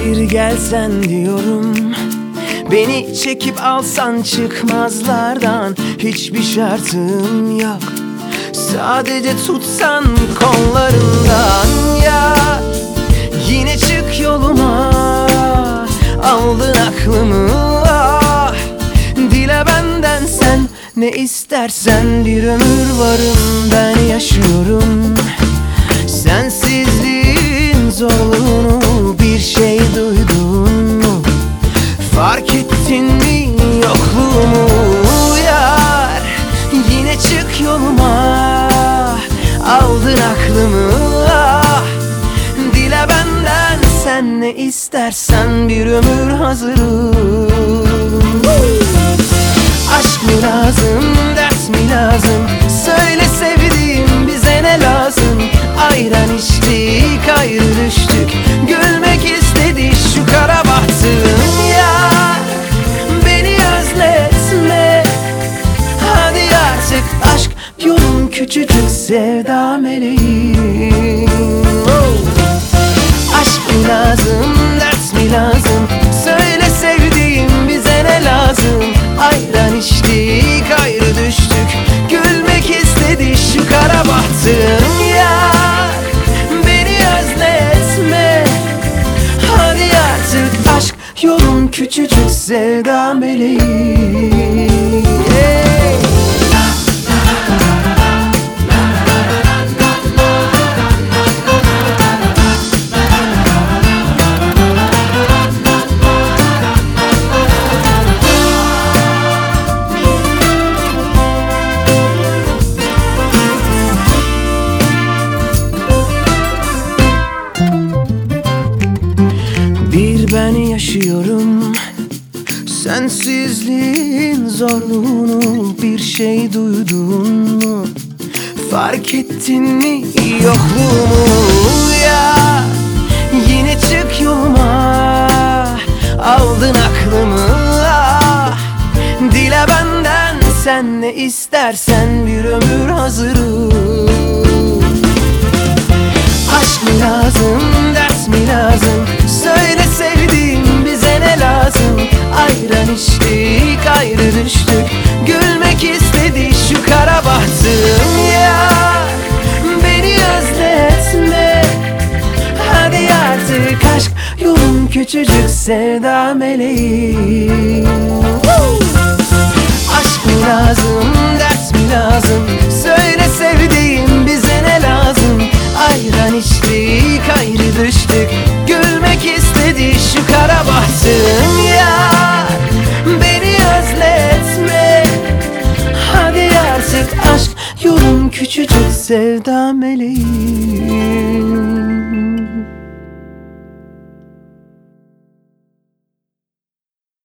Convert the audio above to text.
Bir gelsen diyorum, beni çekip alsan çıkmazlardan. Hiçbir şartım yok, sadece tutsan kollarından. Ya yine çık yoluma, aldın aklımı. Ah, dile benden sen ne istersen. Bir ömür varım ben yaşıyorum, sensizliğin zorluğunu bir şey duydun mu? Fark ettin mi yokluğumu? Yar yine çık yoluma, aldın aklımı. Ah, dile benden sen ne istersen. Bir ömür hazırım. Aşk mı lazım, ders mi lazım? Söyle sevdiğim, bize ne lazım? Ayran içtik, ayrı düştük. Gülmek istedi şu kara bahtım. Ya beni özletme, hadi artık aşk yolun küçücük sevda meleğim. Aşk mı lazım, ders mi lazım? Söyle sevdiğim, bize ne lazım? Ayran içtik, ayrı düştük. Gülmek istedi şu kara bahtım. Ya beni özletme, hadi artık aşk yolun küçücük sevda meleğim. Bir ben yaşıyorum, sensizliğin zorluğunu bir şey duydun mu? Fark ettin mi yokluğumu? Ya yine çık yoluma, aldın aklımı. Ah, dile benden sen ne istersen. Bir ömür hazırım. Aşk mı lazım, ders mi lazım? Söyle sevdiğim, bize ne lazım? Ayran içtik, ayrı düştük. Gülmek istedi şu kara bahtım. Ya beni özletme, hadi artık aşk yolun küçücük sevda meleğim. Aşk mı lazım, ders mi lazım? Söyle sevdiğim, bize ne lazım? Ayran içtik, ayrı düştük. Gülmek istedi şu kara bahtım. Ya beni özletme, hadi artık aşk yolun küçücük sevda meleğim.